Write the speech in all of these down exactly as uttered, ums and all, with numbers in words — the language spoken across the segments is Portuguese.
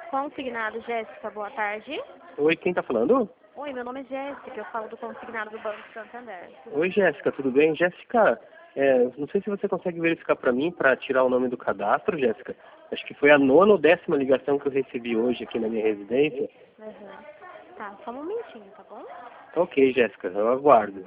Consignado, Jéssica, boa tarde. Oi, quem tá falando? Oi, meu nome é Jéssica, eu falo do consignado do Banco Santander. Oi, Jéssica, tudo bem? Jéssica, é, não sei se você consegue verificar para mim, para tirar o nome do cadastro, Jéssica. Acho que foi a nona ou décima ligação que eu recebi hoje aqui na minha residência. Uhum. Tá, só um momentinho, tá bom? Ok, Jéssica, eu aguardo.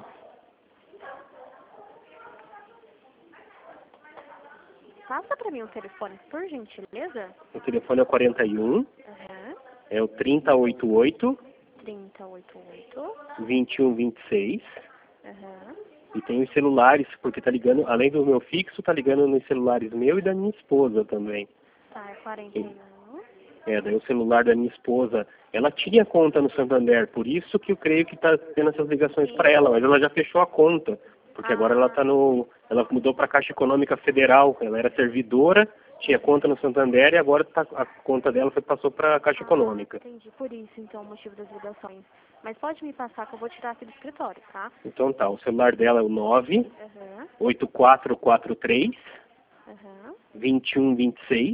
Passa pra mim o telefone, por gentileza. O telefone é o quarenta e um, Uhum. é o trinta e oito oito, trinta e oito oito. vinte e um vinte e seis. Uhum. E tem os celulares, porque tá ligando, além do meu fixo, tá ligando nos celulares meu e da minha esposa também. Tá, é quarenta e um. É, daí o celular da minha esposa, ela tinha conta no Santander, por isso que eu creio que está tendo essas ligações para ela, mas ela já fechou a conta, porque Ah. agora ela tá no, ela mudou para a Caixa Econômica Federal, ela era servidora, tinha conta no Santander e agora tá, a conta dela foi, passou para a Caixa Ah, Econômica. entendi, por isso então o motivo das ligações. Mas pode me passar que eu vou tirar aqui do escritório, tá? Então tá, o celular dela é o nove Uhum. oito quatro quatro três, Uhum. vinte e um vinte e seis.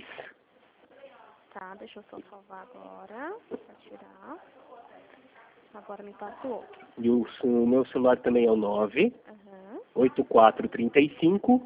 Tá, deixa eu só salvar agora, pra tirar. Agora me passa o outro. E o, o meu celular também é o nove Uhum. oito quatro três cinco,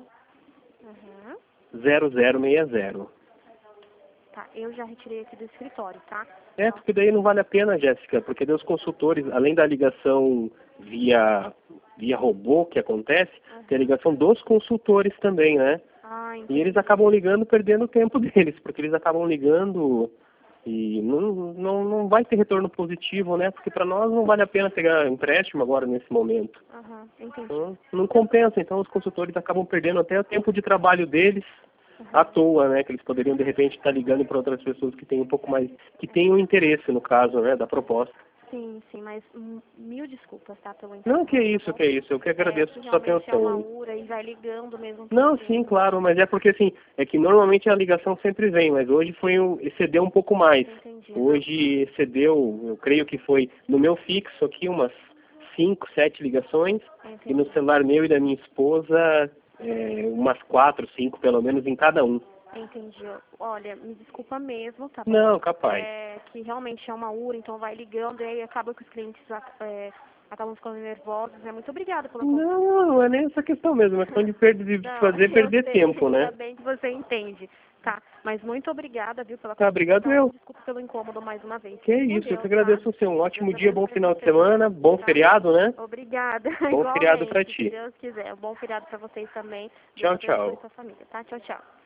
Uhum. zero zero seis zero. Tá, eu já retirei aqui do escritório, tá? É, porque daí não vale a pena, Jéssica, porque daí os consultores, além da ligação via, via robô que acontece, Uhum. tem a ligação dos consultores também, né? Ah, E eles acabam ligando perdendo o tempo deles, porque eles acabam ligando e não, não, não vai ter retorno positivo, né? Porque para nós não vale a pena pegar empréstimo agora nesse momento. Uhum, entendi. Então, não compensa, então os consultores acabam perdendo até o tempo de trabalho deles Uhum. à toa, né? Que eles poderiam de repente estar ligando para outras pessoas que têm um pouco mais, que tenham interesse no caso, né, da proposta. Sim, sim, mas hum, mil desculpas, tá, pelo Não, que incômodo, isso, tá bom? que isso, eu que agradeço É, que a sua realmente é uma atenção. URA e vai ligando mesmo. Não, porque- sim, claro, mas é porque assim, é que normalmente a ligação sempre vem, mas hoje foi um, excedeu um pouco mais. Entendi. Hoje excedeu, eu creio que foi no meu fixo aqui umas cinco, sete ligações, Entendi. e no celular meu e da minha esposa é, umas quatro, cinco pelo menos em cada um. Entendi. Olha, me desculpa mesmo, tá bom? Não, capaz. É que realmente é uma URA, então vai ligando e aí acaba que os clientes é, acabam ficando nervosos. É muito obrigada pela Não, não é nem essa questão mesmo, é questão de, perder, de Não, fazer eu perder sei, tempo, né? ainda bem que você entende. Tá, mas muito obrigada, viu, pela Tá, obrigado consideração. eu. Desculpa pelo incômodo mais uma vez. Que é Fique com isso, eu Deus, que agradeço tá? você. Um ótimo Deus dia, bom abençoe final de você, semana, bom tá? feriado, né? Obrigada, Bom feriado igualmente, pra se ti. Deus quiser. Um bom feriado pra vocês também. Deus Tchau, abençoe tchau. sua família, tá? Tchau, tchau.